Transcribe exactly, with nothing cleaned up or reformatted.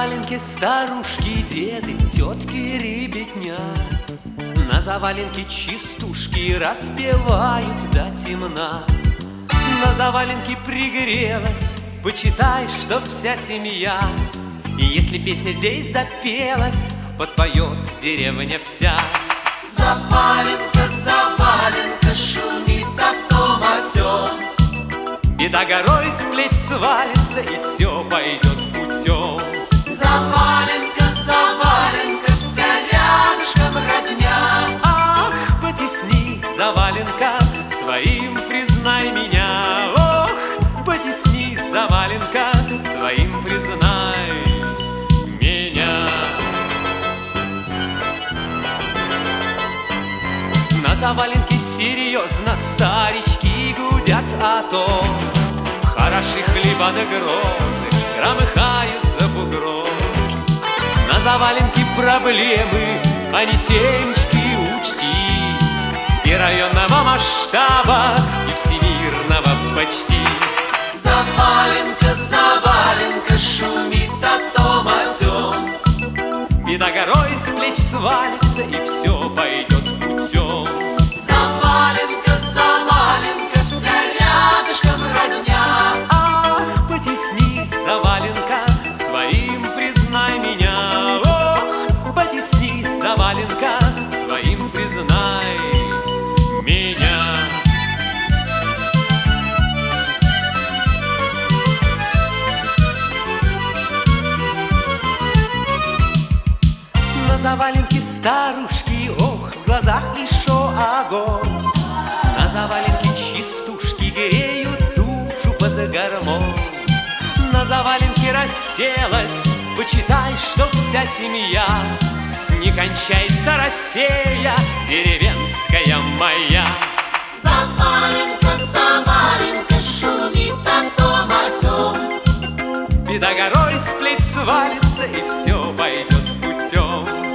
заваленке старушки, деды, тетки, ребятня. На заваленке чистушки распевают до темна. На заваленке пригрелась, почитай, что вся семья. И если песня здесь запелась, подпоет деревня вся. Заваленка, заваленка, шумит о том о сём. Беда горой с плеч свалится, и все пойдет путем. Заваленка, заваленка, вся рядышком родня. Ах, потеснись, заваленка, своим признай меня. Ох, потеснись, заваленка, своим признай меня. На заваленке серьезно старички гудят о том. Хороши хлеба да грозы громыхают за бугром. На заваленке проблемы, а не семечки учти. И районного масштаба, и всемирного почти. Заваленка, заваленка, шумит о том о сём. Беда горой с плеч свалится, и все пойдет путем. Заваленка, заваленка, вся рядышком родня. Ах, потеснись, заваленка, своим признай меня. Ох, потеснись, заваленка, своим признай меня. На заваленке старушки, ох, в глазах еще огонь. На заваленке чистушки греют душу под гармон. На заваленке расселась, почитай, что вся семья. Не кончается Россия, деревенская моя. Заваленка, заваленка, шумит о том о сём. Беда горой с плеч свалится, и все пойдет путем.